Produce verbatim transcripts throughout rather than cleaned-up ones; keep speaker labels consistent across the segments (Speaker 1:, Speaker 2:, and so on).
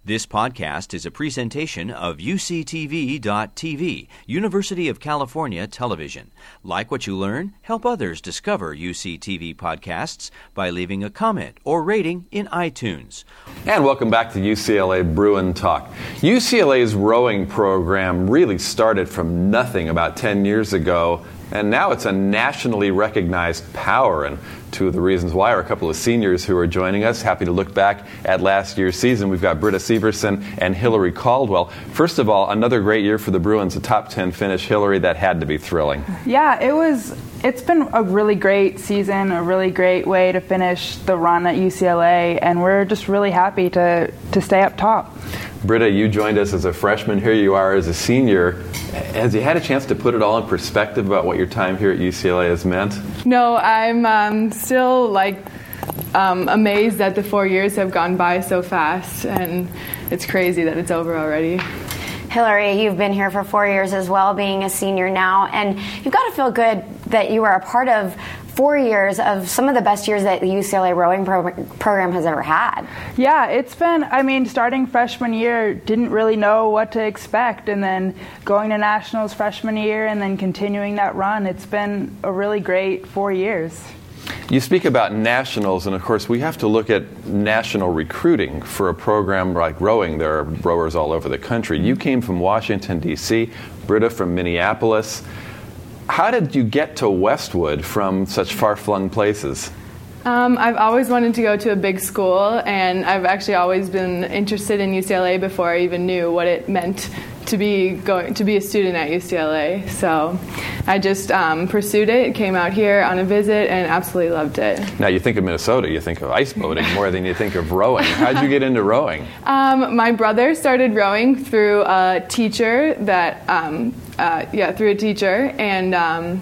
Speaker 1: This podcast is a presentation of U C T V dot T V, University of California Television. Like what you learn? Help others discover U C T V podcasts by leaving a comment or rating in iTunes.
Speaker 2: And welcome back to U C L A Bruin Talk. U C L A's rowing program really started from nothing about ten years ago, and now it's a nationally recognized power. And two of the reasons why are a couple of seniors who are joining us. Happy to look back at last year's season. We've got Britta Severson and Hillary Caldwell. First of all, another great year for the Bruins, a top ten finish. Hillary, that had to be thrilling.
Speaker 3: Yeah, it was. It's been a really great season, a really great way to finish the run at U C L A, and we're just really happy to, to stay up top.
Speaker 2: Britta, you joined us as a freshman. Here you are as a senior. Has you had a chance to put it all in perspective about what your time here at U C L A has meant?
Speaker 4: No, I'm um, still like um, amazed that the four years have gone by so fast, and it's crazy that it's over already.
Speaker 5: Hillary, you've been here for four years as well, being a senior now, and you've got to feel good that you were a part of four years of some of the best years that the U C L A rowing pro- program has ever had.
Speaker 3: Yeah, it's been, I mean, starting freshman year, didn't really know what to expect, and then going to nationals freshman year and then continuing that run. It's been a really great four years.
Speaker 2: You speak about nationals, and of course we have to look at national recruiting for a program like rowing. There are rowers all over the country. You came from Washington, D C, Britta from Minneapolis. How did you get to Westwood from such far-flung places?
Speaker 4: Um, I've always wanted to go to a big school, and I've actually always been interested in U C L A before I even knew what it meant to be going to be a student at U C L A. So I just um, pursued it, came out here on a visit, and absolutely loved it.
Speaker 2: Now, you think of Minnesota, you think of ice boating more than you think of rowing. How'd you get into rowing?
Speaker 4: Um, my brother started rowing through a teacher that, um, uh, yeah, through a teacher, and um,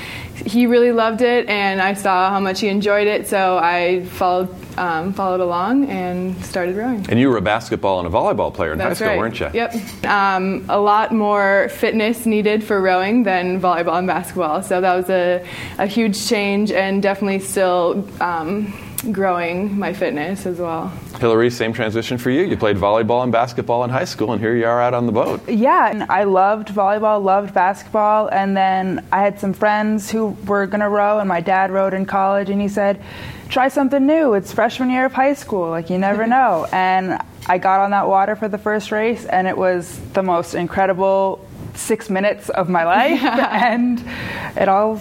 Speaker 4: he really loved it, and I saw how much he enjoyed it, so I followed um, followed along and started rowing.
Speaker 2: And you were a basketball and a volleyball player in
Speaker 4: That's
Speaker 2: high school,
Speaker 4: right.
Speaker 2: weren't you?
Speaker 4: Yep. Um, a lot more fitness needed for rowing than volleyball and basketball, so that was a, a huge change, and definitely still um, growing my fitness as well.
Speaker 2: Hillary, same transition for you. You played volleyball and basketball in high school, and here you are out on the boat.
Speaker 3: Yeah, and I loved volleyball, loved basketball, and then I had some friends who were going to row, and my dad rowed in college, and he said, try something new. It's freshman year of high school. Like, you never know. And I got on that water for the first race, and it was the most incredible six minutes of my life, yeah. And it all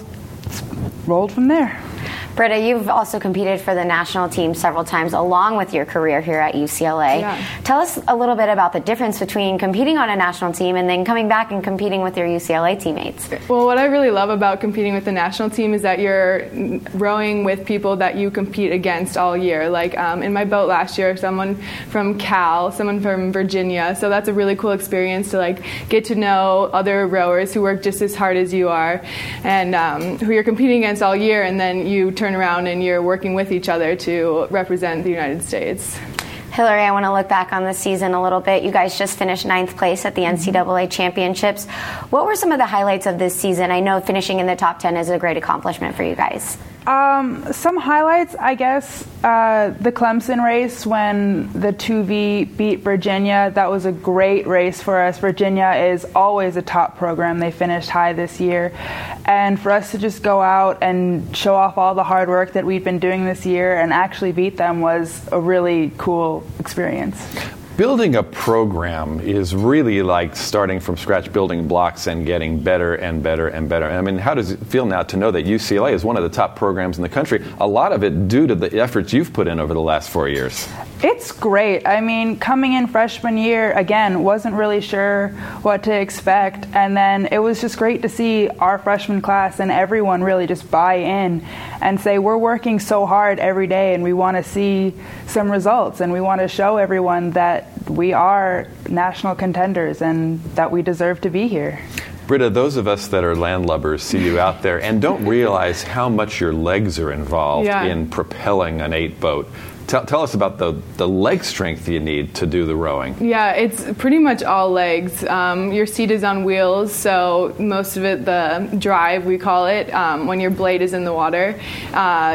Speaker 3: rolled from there.
Speaker 5: Britta, you've also competed for the national team several times along with your career here at U C L A.
Speaker 4: Yeah.
Speaker 5: Tell us a little bit about the difference between competing on a national team and then coming back and competing with your U C L A teammates.
Speaker 4: Well, what I really love about competing with the national team is that you're rowing with people that you compete against all year. Like um, in my boat last year, someone from Cal, someone from Virginia. So that's a really cool experience to like get to know other rowers who work just as hard as you are and um, who you're competing against all year, and then you turn around and you're working with each other to represent the United States.
Speaker 5: Hillary, I want to look back on the season a little bit. You guys just finished ninth place at the N C double A championships. What were some of the highlights of this season? I know finishing in the top ten is a great accomplishment for you guys.
Speaker 3: Um, some highlights, I guess, uh, the Clemson race when the two V beat Virginia. That was a great race for us. Virginia is always a top program. They finished high this year. And for us to just go out and show off all the hard work that we've been doing this year and actually beat them was a really cool experience.
Speaker 2: Building a program is really like starting from scratch, building blocks and getting better and better and better. I mean, how does it feel now to know that U C L A is one of the top programs in the country? A lot of it due to the efforts you've put in over the last four years.
Speaker 3: It's great. I mean, coming in freshman year, again, wasn't really sure what to expect. And then it was just great to see our freshman class and everyone really just buy in and say, we're working so hard every day and we want to see some results and we want to show everyone that we are national contenders and that we deserve to be here.
Speaker 2: Britta, those of us that are landlubbers see you out there and don't realize how much your legs are involved
Speaker 4: yeah.
Speaker 2: in propelling an eight boat. Tell, tell us about the, the leg strength you need to do the rowing.
Speaker 4: Yeah, it's pretty much all legs. Um, your seat is on wheels, so most of it, the drive, we call it, um, when your blade is in the water, uh,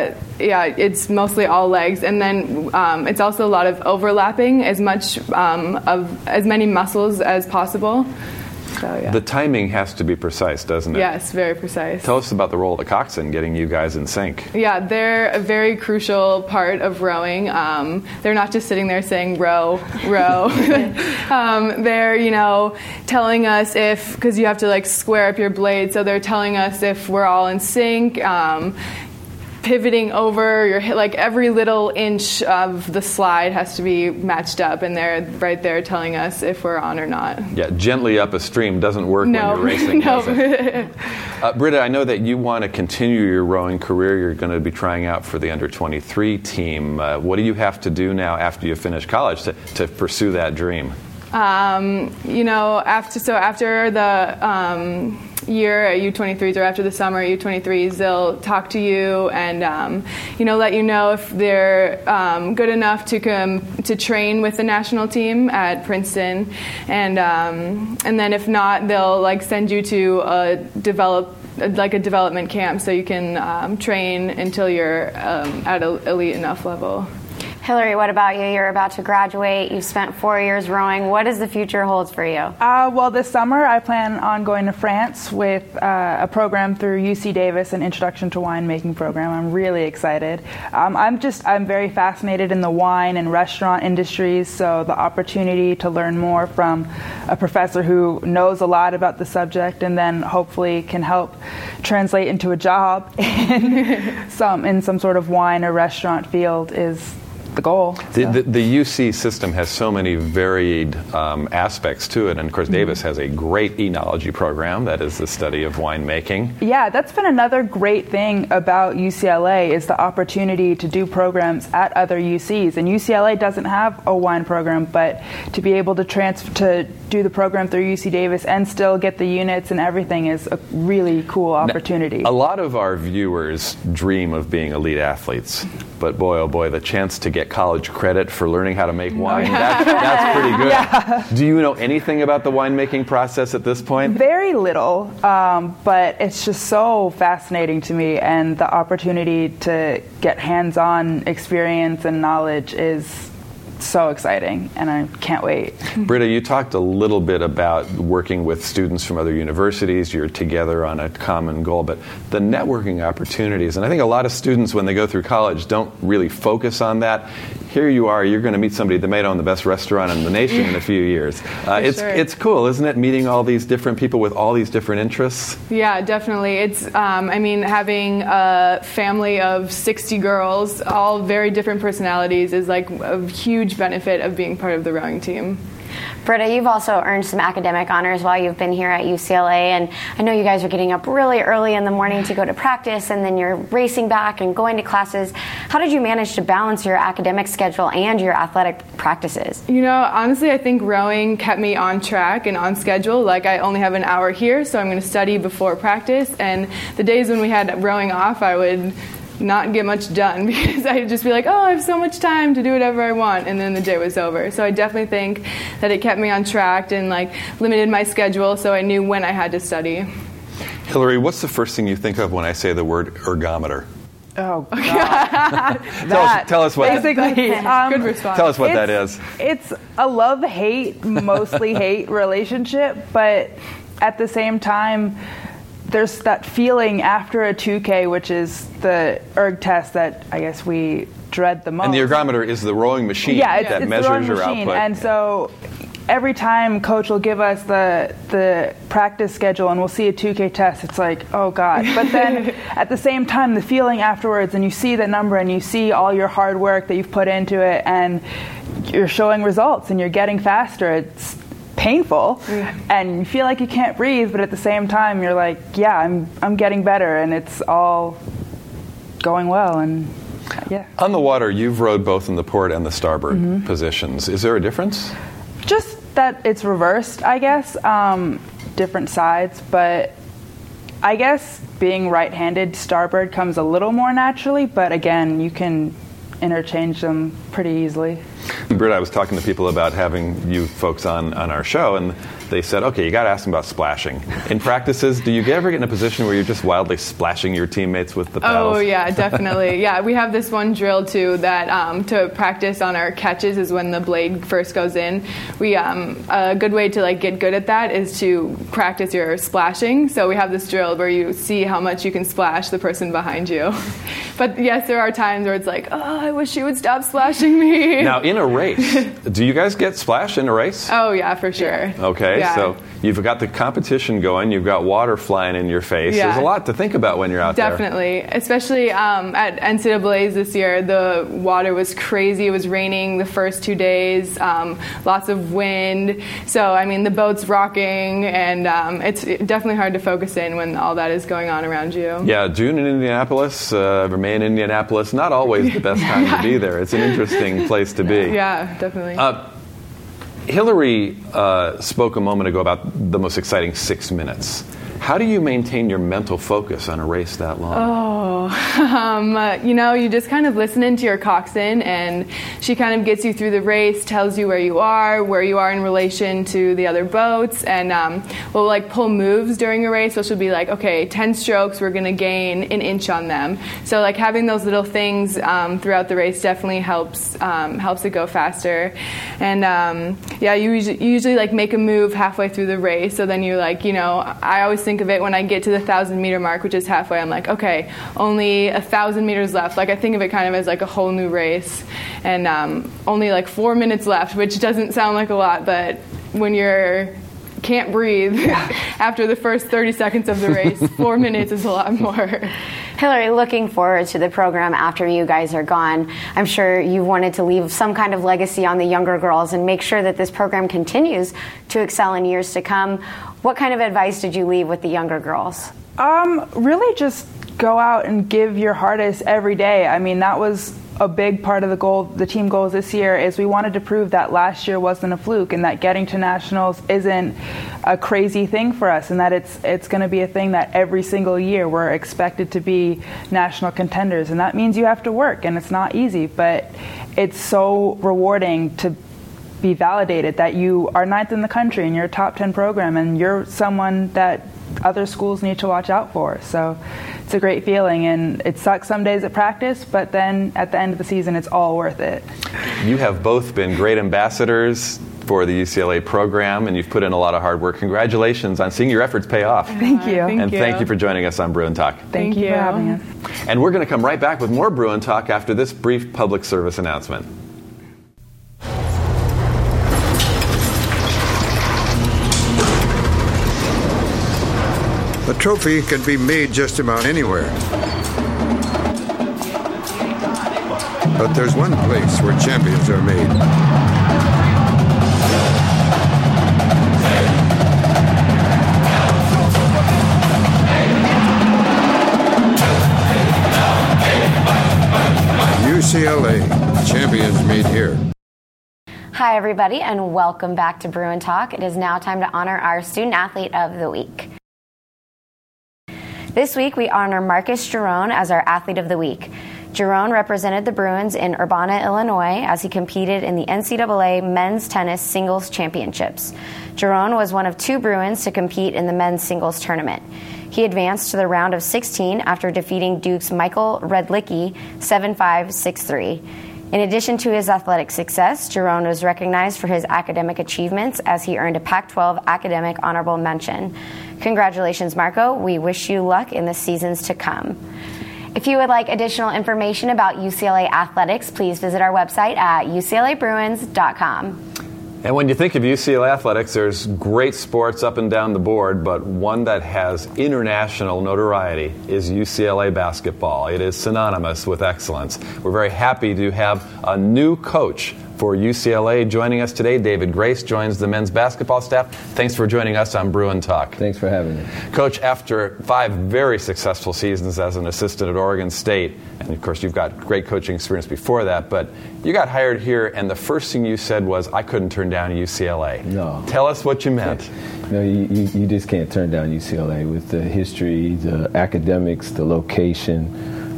Speaker 4: yeah, it's mostly all legs, and then um, it's also a lot of overlapping as much um, of as many muscles as possible. So, yeah.
Speaker 2: The timing has to be precise, doesn't it?
Speaker 4: Yes, very precise.
Speaker 2: Tell us about the role of the coxswain getting you guys in sync.
Speaker 4: Yeah, they're a very crucial part of rowing. Um, they're not just sitting there saying row, row. um, they're, you know, telling us if, because you have to like square up your blade, so they're telling us if we're all in sync. Um, pivoting over your like every little inch of the slide has to be matched up, and they're right there telling us if we're on or not.
Speaker 2: Yeah, gently up a stream doesn't work
Speaker 4: no.
Speaker 2: when you're racing,
Speaker 4: no.
Speaker 2: does it? uh, Britta, I know that you want to continue your rowing career. You're going to be trying out for the under twenty-three team. Uh, what do you have to do now after you finish college to, to pursue that dream?
Speaker 4: Um, you know, after so after the um, year at U twenty-threes or after the summer at U twenty-threes, they'll talk to you and um, you know let you know if they're um, good enough to come to train with the national team at Princeton, and um, and then if not, they'll like send you to a develop like a development camp so you can um, train until you're um, at an elite enough level.
Speaker 5: Hillary, what about you? You're about to graduate. You've spent four years rowing. What does the future holds for you?
Speaker 3: Uh, well, this summer I plan on going to France with uh, a program through U C Davis, an Introduction to Winemaking program. I'm really excited. Um, I'm just I'm very fascinated in the wine and restaurant industries, so the opportunity to learn more from a professor who knows a lot about the subject and then hopefully can help translate into a job in some in some sort of wine or restaurant field is the goal.
Speaker 2: The,
Speaker 3: So.
Speaker 2: the, the U C system has so many varied um, aspects to it, and of course
Speaker 3: Mm-hmm.
Speaker 2: Davis has a great enology program that is the study of winemaking.
Speaker 3: Yeah, that's been another great thing about U C L A is the opportunity to do programs at other U Cs. And U C L A doesn't have a wine program, but to be able to transfer to do the program through U C Davis and still get the units and everything is a really cool opportunity.
Speaker 2: Now, a lot of our viewers dream of being elite athletes, but boy, oh boy, the chance to get college credit for learning how to make wine, that's, that's pretty good.
Speaker 3: Yeah.
Speaker 2: Do you know anything about the winemaking process at this point?
Speaker 3: Very little, um, but it's just so fascinating to me, and the opportunity to get hands-on experience and knowledge is so exciting, and I can't wait.
Speaker 2: Britta, you talked a little bit about working with students from other universities. You're together on a common goal, but the networking opportunities, and I think a lot of students when they go through college don't really focus on that. Here you are, you're going to meet somebody that may own the best restaurant in the nation in a few years. Uh, it's
Speaker 4: sure.
Speaker 2: it's cool, isn't it, meeting all these different people with all these different interests?
Speaker 4: Yeah, definitely. It's, um, I mean, having a family of sixty girls, all very different personalities, is like a huge benefit of being part of the rowing team.
Speaker 5: Britta, you've also earned some academic honors while you've been here at U C L A, and I know you guys are getting up really early in the morning to go to practice, and then you're racing back and going to classes. How did you manage to balance your academic schedule and your athletic practices?
Speaker 4: You know, honestly, I think rowing kept me on track and on schedule. Like, I only have an hour here, so I'm going to study before practice, and the days when we had rowing off, I would not get much done because I'd just be like, oh, I have so much time to do whatever I want, and then the day was over. So I definitely think that it kept me on track and like limited my schedule so I knew when I had to study.
Speaker 2: Hillary, what's the first thing you think of when I say the word ergometer?
Speaker 3: Oh, God.
Speaker 2: tell, us, tell us what
Speaker 3: Basically, um,
Speaker 4: Good response.
Speaker 2: tell us what that
Speaker 3: it's,
Speaker 2: is.
Speaker 3: It's a love-hate, mostly hate relationship, but at the same time, there's that feeling after a two K, which is the erg test that I guess we dread the most.
Speaker 2: And the ergometer is the rowing machine
Speaker 3: yeah, it's,
Speaker 2: that
Speaker 3: it's
Speaker 2: measures
Speaker 3: the rowing
Speaker 2: your
Speaker 3: machine.
Speaker 2: output.
Speaker 3: And so every time coach will give us the the practice schedule and we'll see a two K test, it's like, oh God. But then at the same time, the feeling afterwards, and you see the number and you see all your hard work that you've put into it and you're showing results and you're getting faster, it's painful, yeah. And you feel like you can't breathe, but at the same time you're like, yeah, I'm I'm getting better, and it's all going well. And yeah.
Speaker 2: On the water, you've rowed both in the port and the starboard mm-hmm. positions. Is there a difference?
Speaker 3: Just that it's reversed, I guess. Um, different sides, but I guess being right-handed, starboard comes a little more naturally, but again, you can interchange them pretty easily.
Speaker 2: Britt, I was talking to people about having you folks on, on our show, and they said, okay, you got to ask them about splashing. In practices, do you ever get in a position where you're just wildly splashing your teammates with the paddles?
Speaker 4: Oh, yeah, definitely. Yeah, we have this one drill, too, that um, to practice on our catches is when the blade first goes in. We um, a good way to like get good at that is to practice your splashing. So we have this drill where you see how much you can splash the person behind you. But yes, there are times where it's like, oh, I wish you would stop splashing me.
Speaker 2: Now, in a race, do you guys get splashed in a race?
Speaker 4: Oh, yeah, for sure.
Speaker 2: Okay,
Speaker 4: yeah.
Speaker 2: So you've got the competition going, you've got water flying in your face.
Speaker 4: Yeah.
Speaker 2: There's a lot to think about when you're out
Speaker 4: Definitely.
Speaker 2: there.
Speaker 4: Definitely. Especially um, at N C double A's this year, the water was crazy. It was raining the first two days, um, lots of wind. So, I mean, the boat's rocking, and um, it's definitely hard to focus in when all that is going on around you.
Speaker 2: Yeah, June in Indianapolis, uh, May in Indianapolis, not always the best time yeah. to be there. It's an interesting place to be.
Speaker 4: Yeah, definitely.
Speaker 2: Uh, Hillary uh, spoke a moment ago about the most exciting six minutes. How do you maintain your mental focus on a race that long?
Speaker 4: Oh, um, uh, you know, you just kind of listen into your coxswain, and she kind of gets you through the race, tells you where you are, where you are in relation to the other boats, and um, we'll like pull moves during a race. So she'll be like, okay, ten strokes, we're going to gain an inch on them. So like having those little things um, throughout the race definitely helps um, helps it go faster. And um, yeah, you usually, you usually like make a move halfway through the race. So then you like, you know, I always think of it when I get to the thousand meter mark, which is halfway. I'm like, okay, only a thousand meters left. Like I think of it kind of as like a whole new race, and um, only like four minutes left, which doesn't sound like a lot, but when you're can't breathe after the first thirty seconds of the race, four minutes is a lot more.
Speaker 5: Hillary, looking forward to the program after you guys are gone. I'm sure you wanted to leave some kind of legacy on the younger girls and make sure that this program continues to excel in years to come. What kind of advice did you leave with the younger girls?
Speaker 3: Um, really just go out and give your hardest every day. I mean, that was a big part of the goal, the team goals this year, is we wanted to prove that last year wasn't a fluke, and that getting to nationals isn't a crazy thing for us, and that it's it's going to be a thing that every single year we're expected to be national contenders, and that means you have to work, and it's not easy, but it's so rewarding to be validated that you are ninth in the country and you're a top ten program, and you're someone that other schools need to watch out for. So it's a great feeling, and it sucks some days at practice, but then at the end of the season, it's all worth it.
Speaker 2: You have both been great ambassadors for the U C L A program, and you've put in a lot of hard work. Congratulations on seeing your efforts pay off.
Speaker 3: Thank you.
Speaker 4: Thank
Speaker 2: and
Speaker 4: you.
Speaker 2: thank you for joining us on Bruin Talk.
Speaker 3: Thank,
Speaker 4: Thank
Speaker 3: you
Speaker 4: you
Speaker 3: for having us.
Speaker 2: And we're going to come right back with more Bruin Talk after this brief public service announcement.
Speaker 6: A trophy can be made just about anywhere. But there's one place where champions are made. U C L A, champions made here.
Speaker 5: Hi, everybody, and welcome back to Bruin Talk. It is now time to honor our Student Athlete of the Week. This week, we honor Marcus Giron as our Athlete of the Week. Giron represented the Bruins in Urbana, Illinois, as he competed in the N C double A Men's Tennis Singles Championships. Giron was one of two Bruins to compete in the men's singles tournament. He advanced to the round of sixteen after defeating Duke's Michael Redlicki seven five, six three. In addition to his athletic success, Giron was recognized for his academic achievements as he earned a Pac twelve Academic Honorable Mention. Congratulations, Marco. We wish you luck in the seasons to come. If you would like additional information about U C L A athletics, please visit our website at U C L A Bruins dot com.
Speaker 2: And when you think of U C L A athletics, there's great sports up and down the board, but one that has international notoriety is U C L A basketball. It is synonymous with excellence. We're very happy to have a new coach for U C L A joining us today. David Grace joins the men's basketball staff. Thanks for joining us on Bruin Talk.
Speaker 7: Thanks for having me.
Speaker 2: Coach, after five very successful seasons as an assistant at Oregon State, and of course you've got great coaching experience before that, but you got hired here and the first thing you said was, I couldn't turn down U C L A.
Speaker 7: No.
Speaker 2: Tell us what you meant.
Speaker 7: No, you, you, you just can't turn down U C L A with the history, the academics, the location.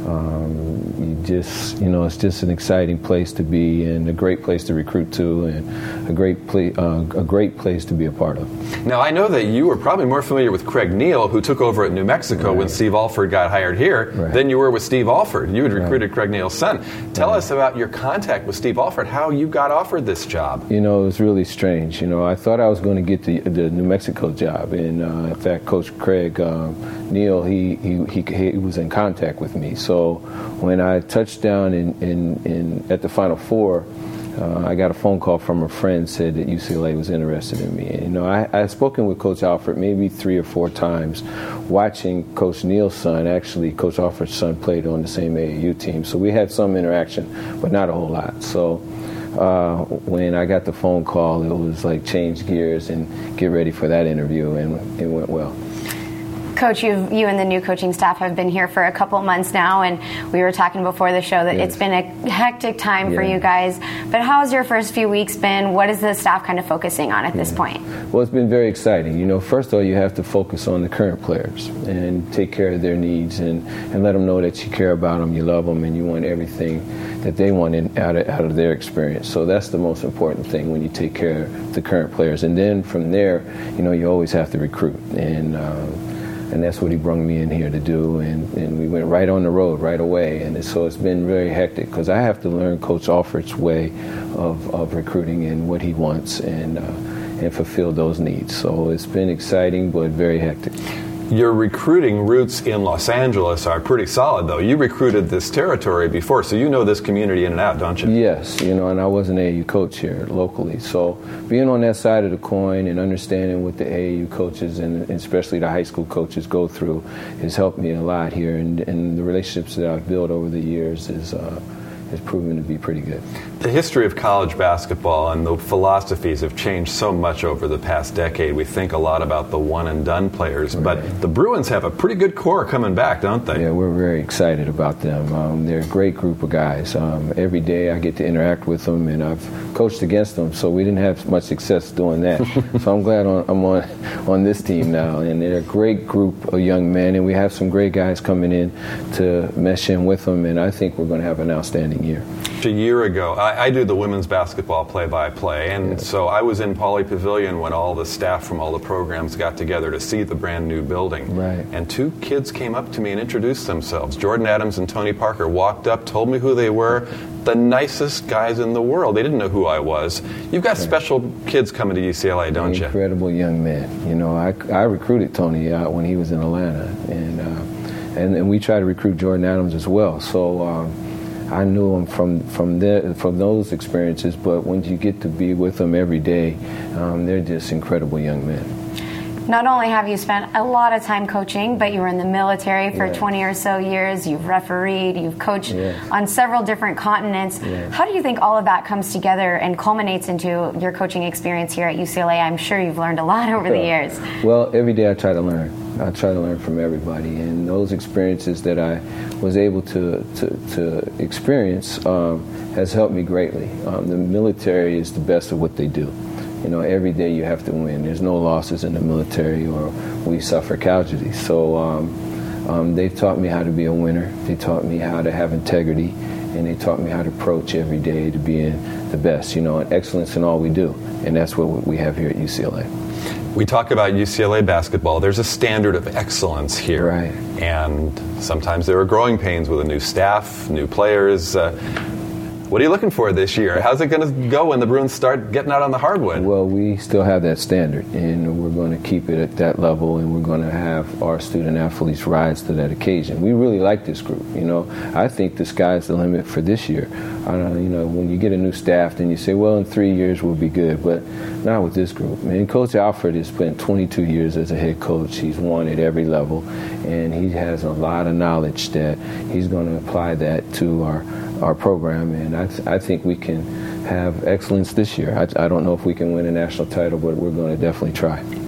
Speaker 7: Um, you just, you know, it's just an exciting place to be, and a great place to recruit to, and a great pla- uh, a great place to be a part of.
Speaker 2: Now, I know that you were probably more familiar with Craig Neal, who took over at New Mexico
Speaker 7: right.
Speaker 2: when Steve Alford got hired here,
Speaker 7: right.
Speaker 2: than you were with Steve Alford. You had recruited
Speaker 7: right.
Speaker 2: Craig Neal's son. Tell
Speaker 7: right.
Speaker 2: us about your contact with Steve Alford, how you got offered this job.
Speaker 7: You know, it was really strange. You know, I thought I was going to get the, the New Mexico job, and uh, in fact, Coach Craig um, Neal, he, he he he was in contact with me. So when I touched down in, in, in at the Final Four, uh, I got a phone call from a friend said that U C L A was interested in me. And, you know, I, I had spoken with Coach Alford maybe three or four times, watching Coach Neal's son. Actually, Coach Alford's son played on the same A A U team, so we had some interaction, but not a whole lot. So uh, when I got the phone call, it was like change gears and get ready for that interview, and it went well.
Speaker 5: Coach, you've, you and the new coaching staff have been here for a couple months now, and we were talking before the show that yes. it's been a hectic time yeah. for you guys. But how has your first few weeks been? What is the staff kind of focusing on at yeah. this point?
Speaker 7: Well, it's been very exciting. You know, first of all, you have to focus on the current players and take care of their needs, and, and let them know that you care about them, you love them, and you want everything that they want in, out, of, out of their experience. So that's the most important thing when you take care of the current players. And then from there, you know, you always have to recruit. And uh, And that's what he brought me in here to do, and, and we went right on the road right away. And so it's been very hectic because I have to learn Coach Alford's way of, of recruiting and what he wants, and uh, and fulfill those needs. So it's been exciting, but very hectic.
Speaker 2: Your recruiting roots in Los Angeles are pretty solid, though. You recruited this territory before, so you know this community in and out, don't you?
Speaker 7: Yes, you know, and I was an A A U coach here locally. So being on that side of the coin and understanding what the A A U coaches and especially the high school coaches go through has helped me a lot here. And, and the relationships that I've built over the years is uh, has proven to be pretty good.
Speaker 2: The history of college basketball and the philosophies have changed so much over the past decade. We think a lot about the one-and-done players, right. but the Bruins have a pretty good core coming back, don't they?
Speaker 7: Yeah, we're very excited about them. Um, they're a great group of guys. Um, every day I get to interact with them, and I've coached against them, so we didn't have much success doing that. So I'm glad on, I'm on, on this team now, and they're a great group of young men, and we have some great guys coming in to mesh in with them, and I think we're going to have an outstanding year.
Speaker 2: A year ago, I, I do the women's basketball play-by-play, and yes. so I was in Pauley Pavilion when all the staff from all the programs got together to see the brand new building.
Speaker 7: Right.
Speaker 2: And two kids came up to me and introduced themselves. Jordan Adams and Tony Parker walked up, told me who they were, the nicest guys in the world. They didn't know who I was. You've got right. special kids coming to U C L A, don't you?
Speaker 7: Incredible young men. You know, I, I recruited Tony uh, when he was in Atlanta, and, uh, and and we tried to recruit Jordan Adams as well. So. Um, I knew them from from the, from those experiences, but when you get to be with them every day, um, they're just incredible young men.
Speaker 5: Not only have you spent a lot of time coaching, but you were in the military for
Speaker 7: yeah.
Speaker 5: twenty or so years. You've refereed, you've coached
Speaker 7: yeah.
Speaker 5: on several different continents.
Speaker 7: Yeah.
Speaker 5: How do you think all of that comes together and culminates into your coaching experience here at U C L A? I'm sure you've learned a lot over the years.
Speaker 7: Well, every day I try to learn. I try to learn from everybody, and those experiences that I was able to to, to experience um, has helped me greatly. Um, the military is the best of what they do. You know, every day you have to win. There's no losses in the military, or we suffer casualties. So um, um, they've taught me how to be a winner. They taught me how to have integrity, and they taught me how to approach every day to being the best. You know, and excellence in all we do, and that's what we have here at U C L A.
Speaker 2: We talk about U C L A basketball. There's a standard of excellence here.
Speaker 7: Right.
Speaker 2: And sometimes there are growing pains with a new staff, new players. Uh, what are you looking for this year? How's it going to go when the Bruins start getting out on the hardwood?
Speaker 7: Well, we still have that standard, and we're going to keep it at that level, and we're going to have our student athletes rise to that occasion. We really like this group. You know, I think the sky's the limit for this year. I don't, you know, when you get a new staff, then you say, well, in three years we'll be good, but not with this group. I mean, Coach Alford has spent twenty-two years as a head coach. He's won at every level, and he has a lot of knowledge that he's going to apply that to our our program, and I, th- I think we can have excellence this year. I, I don't know if we can win a national title, but we're going to definitely try.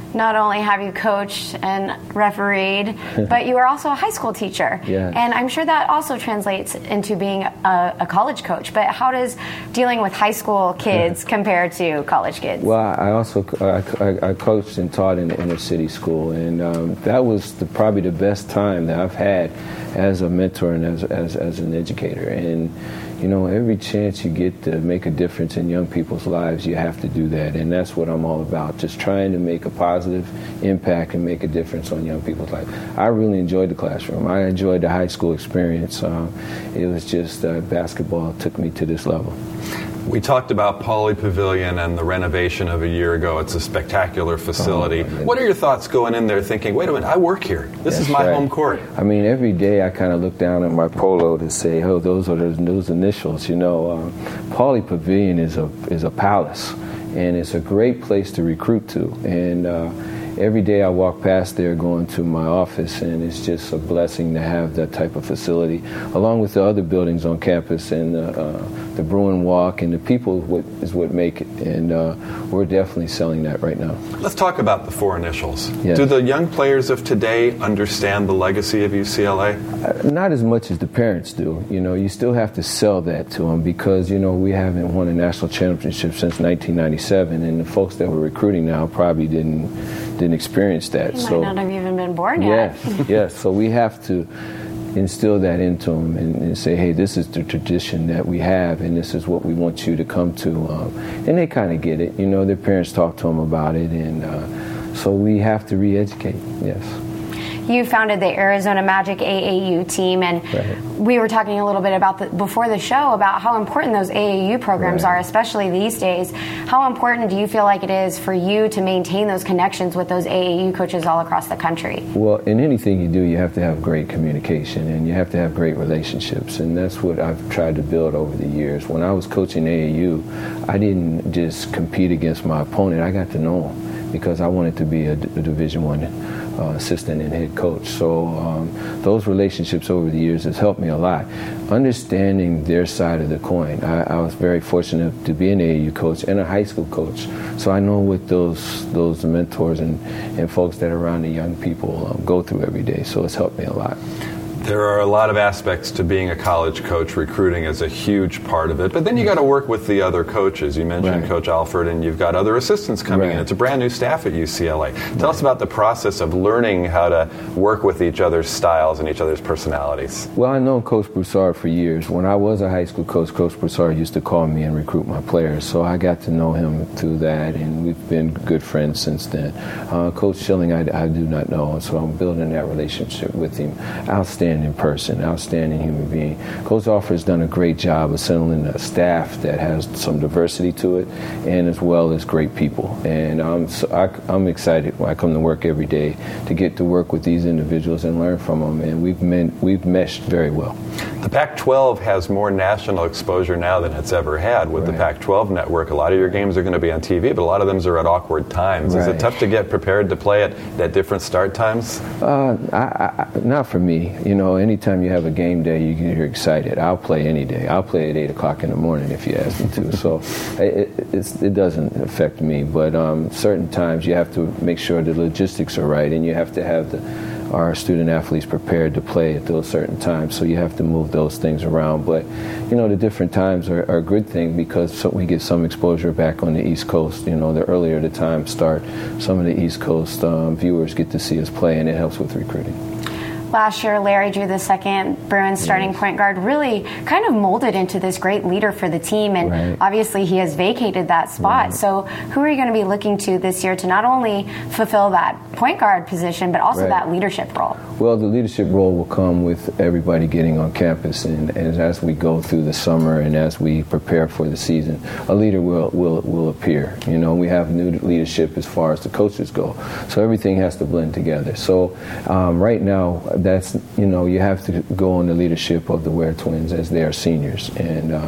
Speaker 5: not only have you coached and refereed, but you are also a high school teacher.
Speaker 7: Yeah.
Speaker 5: And I'm sure that also translates into being a, a college coach. But how does dealing with high school kids compare to college kids?
Speaker 7: Well, I also I, I, I coached and taught in the inner city school, and um, that was the, probably the best time that I've had as a mentor and as, as, as an educator. And you know, every chance you get to make a difference in young people's lives, you have to do that. And that's what I'm all about, just trying to make a positive impact and make a difference on young people's lives. I really enjoyed the classroom. I enjoyed the high school experience. Um, it was just uh, basketball took me to this level.
Speaker 2: We talked about Pauley Pavilion and the renovation of a year ago. It's a spectacular facility.
Speaker 7: Oh,
Speaker 2: what are your thoughts going in there thinking, wait a minute, I work here. This
Speaker 7: That's
Speaker 2: is my
Speaker 7: right.
Speaker 2: home court.
Speaker 7: I mean, every day I kind of look down at my polo to say, oh, those are those, those initials. You know, um, Pauley Pavilion is a, is a palace, and it's a great place to recruit to. And uh, every day I walk past there going to my office, and it's just a blessing to have that type of facility, along with the other buildings on campus and uh, uh, the Bruin Walk, and the people what, is what make it. And uh, we're definitely selling that right now.
Speaker 2: Let's talk about the four initials.
Speaker 7: Yes.
Speaker 2: Do the young players of today understand the legacy of U C L A?
Speaker 7: Uh, not as much as the parents do. You know, you still have to sell that to them because, you know, we haven't won a national championship since nineteen ninety-seven, and the folks that we're recruiting now probably didn't didn't experience that.
Speaker 5: You
Speaker 7: so
Speaker 5: might not have even been born
Speaker 7: yes,
Speaker 5: yet.
Speaker 7: yes. So we have to instill that into them and, and say, hey, this is the tradition that we have, and this is what we want you to come to. Um, and they kind of get it. You know, their parents talk to them about it, and uh, so we have to re-educate. Yes.
Speaker 5: You founded the Arizona Magic A A U team, and
Speaker 7: right.
Speaker 5: we were talking a little bit about the, before the show about how important those A A U programs
Speaker 7: right.
Speaker 5: are, especially these days. How important do you feel like it is for you to maintain those connections with those A A U coaches all across the country?
Speaker 7: Well, in anything you do, you have to have great communication, and you have to have great relationships, and that's what I've tried to build over the years. When I was coaching A A U, I didn't just compete against my opponent. I got to know him because I wanted to be a, a Division One Uh, assistant and head coach. So um, those relationships over the years has helped me a lot. Understanding their side of the coin. I, I was very fortunate to be an A A U coach and a high school coach. So I know what those those mentors and, and folks that are around the young people um, go through every day. So it's helped me a lot.
Speaker 2: There are a lot of aspects to being a college coach. Recruiting is a huge part of it. But then you got to work with the other coaches. You mentioned
Speaker 7: right.
Speaker 2: Coach Alford, and you've got other assistants coming
Speaker 7: right.
Speaker 2: in. It's a brand new staff at U C L A. Tell right. us about the process of learning how to work with each other's styles and each other's personalities.
Speaker 7: Well, I've known Coach Broussard for years. When I was a high school coach, Coach Broussard used to call me and recruit my players. So I got to know him through that, and we've been good friends since then. Uh, Coach Schilling, I, I do not know, so I'm building that relationship with him. Outstanding person. Outstanding human being. Coach Alford has done a great job assembling a staff that has some diversity to it, and as well as great people. And um, so I, I'm excited when I come to work every day to get to work with these individuals and learn from them. And we've men, we've meshed very well.
Speaker 2: The Pac twelve has more national exposure now than it's ever had with right. the Pac twelve network. A lot of your games are going to be on T V, but a lot of them are at awkward times. Right. Is it tough to get prepared to play at, at different start times?
Speaker 7: Uh, I, I, not for me. You know, anytime you have a game day, you, you're excited. I'll play any day. I'll play at eight o'clock in the morning if you ask me to. So it, it's, it doesn't affect me. But um, certain times you have to make sure the logistics are right, and you have to have the our student athletes prepared to play at those certain times, so you have to move those things around. But you know, the different times are, are a good thing because so we get some exposure back on the East Coast. You know, the earlier the times start, some of the East Coast um, viewers get to see us play, and it helps with recruiting.
Speaker 5: Last year, Larry Drew the second, Bruins starting
Speaker 7: yes.
Speaker 5: point guard, really kind of molded into this great leader for the team, and
Speaker 7: right.
Speaker 5: obviously he has vacated that spot.
Speaker 7: Right.
Speaker 5: So who are you going to be looking to this year to not only fulfill that point guard position, but also
Speaker 7: right.
Speaker 5: that leadership role?
Speaker 7: Well, the leadership role will come with everybody getting on campus, and, and as we go through the summer and as we prepare for the season, a leader will, will, will appear. You know, we have new leadership as far as the coaches go, so everything has to blend together. So um, right now, that's, you know, you have to go on the leadership of the Ware twins as they are seniors, and uh,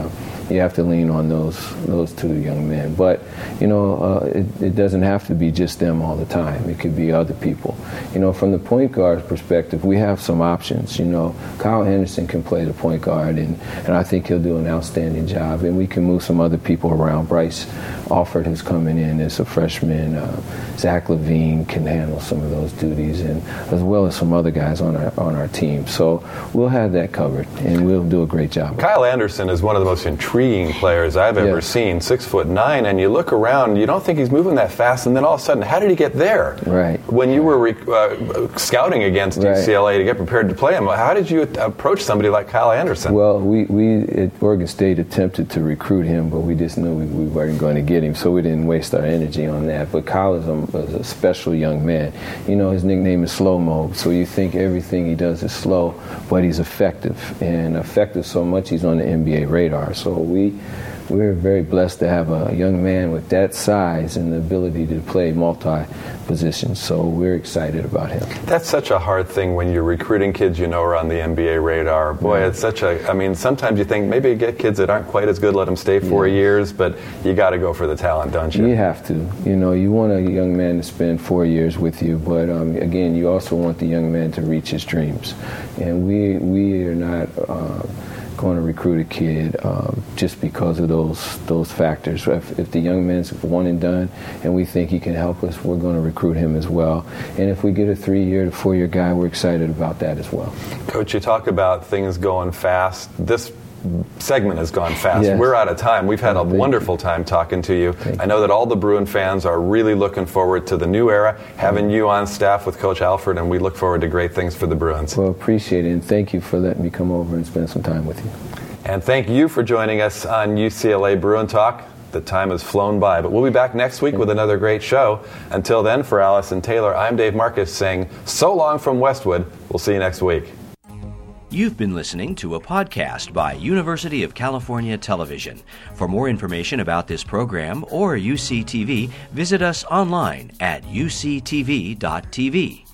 Speaker 7: you have to lean on those those two young men. But you know, uh, it, it doesn't have to be just them all the time. It could be other people. You know, from the point guard perspective, we have some options. You know, Kyle Anderson can play the point guard, and, and I think he'll do an outstanding job. And we can move some other people around. Bryce Alford is coming in as a freshman. Uh, Zach Levine can handle some of those duties, and as well as some other guys on our on our team. So we'll have that covered, and we'll do a great job.
Speaker 2: Kyle Anderson is one of the most intriguing players I've ever
Speaker 7: yeah.
Speaker 2: seen. Six foot nine, and you look around, you don't think he's moving that fast, and then all of a sudden, how did he get there?
Speaker 7: Right.
Speaker 2: When you were re- uh, scouting against right. U C L A to get prepared to play him, how did you approach somebody like Kyle Anderson?
Speaker 7: Well, we, we at Oregon State attempted to recruit him, but we just knew we, we weren't going to get him, so we didn't waste our energy on that. But Kyle is a, is a special young man. You know, his nickname is Slow Mo, so you think everything he does is slow, but he's effective, and effective so much he's on the N B A radar. So we we're very blessed to have a young man with that size and the ability to play multi positions. So we're excited about him.
Speaker 2: That's such a hard thing when you're recruiting kids you know are on the N B A radar. Boy, yeah. it's such a, I mean, sometimes you think maybe you get kids that aren't quite as good, let them stay four yeah. years, but you got to go for the talent, don't you?
Speaker 7: You have to. You know, you want a young man to spend four years with you, but um, again, you also want the young man to reach his dreams. And we, we are not uh, going to recruit a kid um, just because of those those factors. If, if the young man's one and done and we think he can help us, we're going to recruit him as well. And if we get a three-year to four-year guy, we're excited about that as well.
Speaker 2: Coach, you talk about things going fast. This segment has gone fast.
Speaker 7: Yes.
Speaker 2: We're out of time. We've had a
Speaker 7: Thank
Speaker 2: wonderful
Speaker 7: you.
Speaker 2: time talking to you.
Speaker 7: Thank
Speaker 2: I know that all the Bruin fans are really looking forward to the new era, having you on staff with Coach Alford, and we look forward to great things for the Bruins.
Speaker 7: Well, appreciate it, and thank you for letting me come over and spend some time with you.
Speaker 2: And thank you for joining us on U C L A Bruin Talk. The time has flown by, but we'll be back next week with another great show. Until then, for Allison Taylor, I'm Dave Marcus saying so long from Westwood. We'll see you next week.
Speaker 1: You've been listening to a podcast by University of California Television. For more information about this program or U C T V, visit us online at U C T V dot T V.